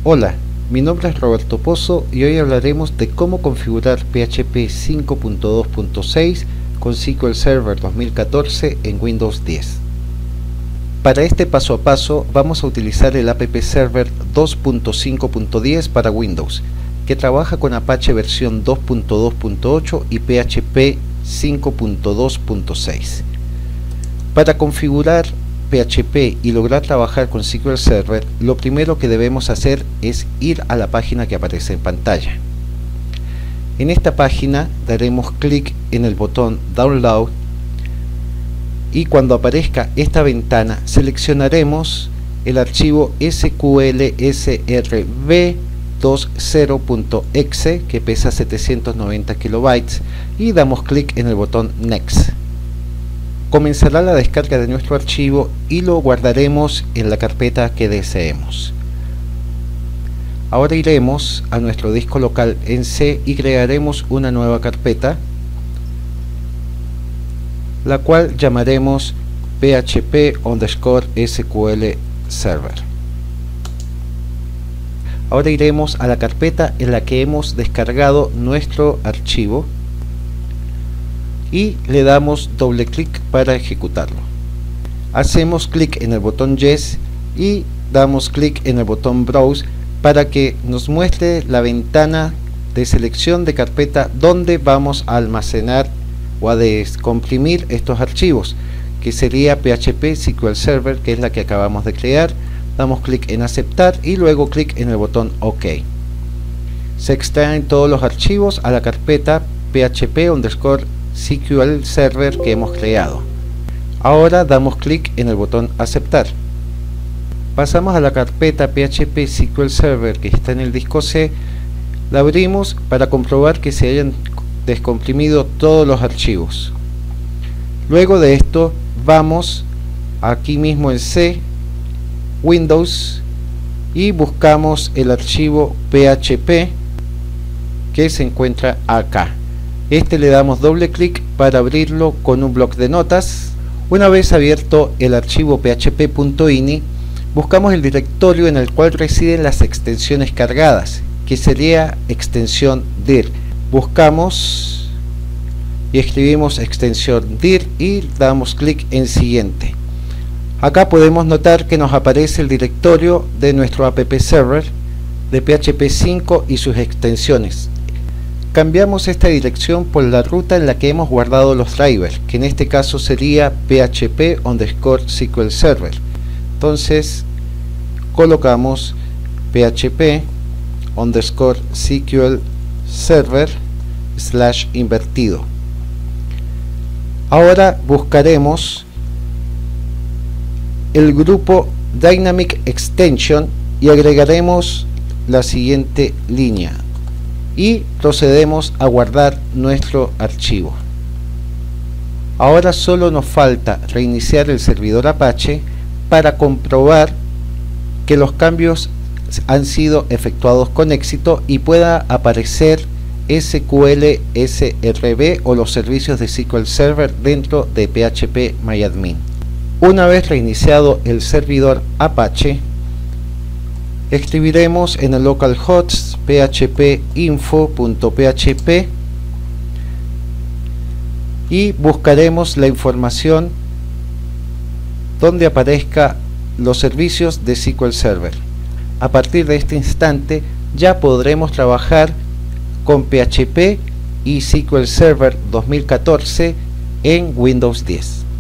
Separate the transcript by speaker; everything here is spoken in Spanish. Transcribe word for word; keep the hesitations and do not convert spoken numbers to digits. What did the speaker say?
Speaker 1: Hola, mi nombre es Roberto Pozo y hoy hablaremos de cómo configurar P H P cinco punto dos punto seis con S Q L Server dos mil catorce en Windows diez. Para este paso a paso vamos a utilizar el App Server dos punto cinco punto diez para Windows, que trabaja con Apache versión dos punto dos punto ocho y P H P cinco punto dos punto seis. Para configurar P H P y lograr trabajar con S Q L Server, lo primero que debemos hacer es ir a la página que aparece en pantalla. En esta página daremos clic en el botón Download y cuando aparezca esta ventana seleccionaremos el archivo S Q L S R V veinte punto E X E que pesa setecientos noventa kilobytes y damos clic en el botón Next. Comenzará la descarga de nuestro archivo y lo guardaremos en la carpeta que deseemos. Ahora iremos a nuestro disco local en C y crearemos una nueva carpeta, la cual llamaremos php underscore sql server. Ahora iremos a la carpeta en la que hemos descargado nuestro archivo y le damos doble clic para ejecutarlo. Hacemos clic en el botón Yes y damos clic en el botón Browse para que nos muestre la ventana de selección de carpeta donde vamos a almacenar o a descomprimir estos archivos, que sería P H P S Q L Server, que es la que acabamos de crear. Damos clic en aceptar y luego clic en el botón OK. Se extraen todos los archivos a la carpeta php underscore S Q L Server que hemos creado. Ahora damos clic en el botón aceptar. Pasamos a la carpeta php S Q L Server que está en el disco C. La abrimos para comprobar que se hayan descomprimido todos los archivos. Luego de esto vamos aquí mismo en C, Windows, y buscamos el archivo P H P que se encuentra acá. Este le damos doble clic para abrirlo con un bloc de notas. Una vez abierto el archivo php.ini, buscamos el directorio en el cual residen las extensiones cargadas, que sería extensión dir. Buscamos y escribimos extensión dir y damos clic en siguiente. Acá podemos notar que nos aparece el directorio de nuestro app server de P H P cinco y sus extensiones. Cambiamos esta dirección por la ruta en la que hemos guardado los drivers, que en este caso sería php underscore S Q L Server. Entonces colocamos php underscore S Q L Server slash invertido. Ahora buscaremos el grupo Dynamic Extension y agregaremos la siguiente línea y procedemos a guardar nuestro archivo. Ahora solo nos falta reiniciar el servidor Apache para comprobar que los cambios han sido efectuados con éxito y pueda aparecer S Q L S R V o los servicios de S Q L Server dentro de phpMyAdmin. Una vez reiniciado el servidor Apache, escribiremos en el localhost php info punto p h p y buscaremos la información donde aparezca los servicios de S Q L Server. A partir de este instante ya podremos trabajar con P H P y S Q L Server dos mil catorce en Windows diez.